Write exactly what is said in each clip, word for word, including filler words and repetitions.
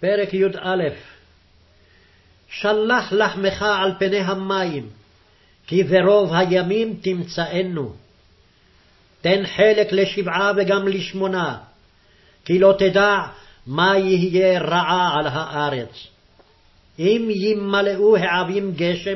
פרק י"א. שלח לחמך על פני המים, כי ברוב הימים תמצאנו. תן חלק לשבעה וגם לשמונה, כי לא תדע מה יהיה רעה על הארץ. אם ימלאו העבים גשם,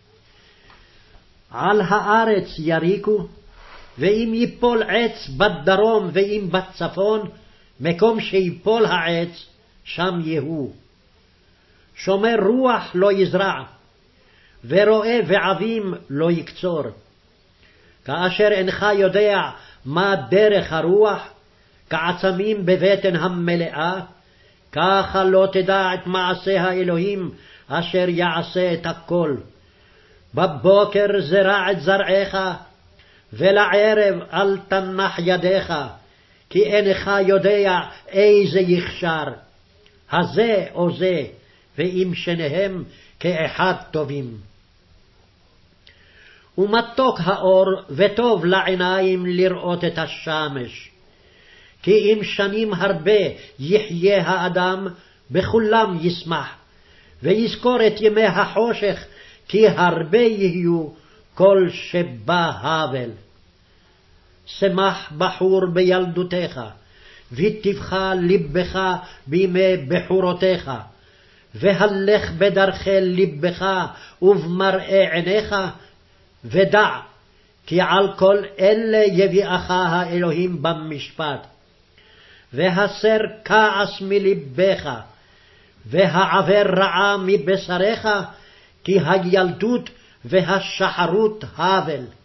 על הארץ יריקו, ואם יפול עץ בדרום ואם בצפון, מקום שיפול העץ, שם יהו. שומר רוח לא יזרע, ורואה ועבים לא יקצור. כאשר אינך יודע מה דרך הרוח, כעצמים בבטן המלאה, ככה לא תדע את מעשה האלוהים אשר יעשה את הכל. בבוקר זרע את זרעך, ולערב אל תנח ידיך, כי אינך יודע איזה יכשר, הזה או זה, ואם שניהם כאחד טובים. ומתוק האור וטוב לעיניים לראות את השמש, כי אם שנים הרבה יחיה האדם, בכולם ישמח, ויזכור את ימי החושך, כי הרבה יהיו כל שבא הבל. שמח בחור בילדותך, וטבך לבך בימי בחורותיך, והלך בדרכי לבך ובמראה עיניך, ודע כי על כל אלה יביאך האלוהים במשפט. והסר כעס מלבך, והעבר רעה מבשריך, כי הילדות והשחרות הבל.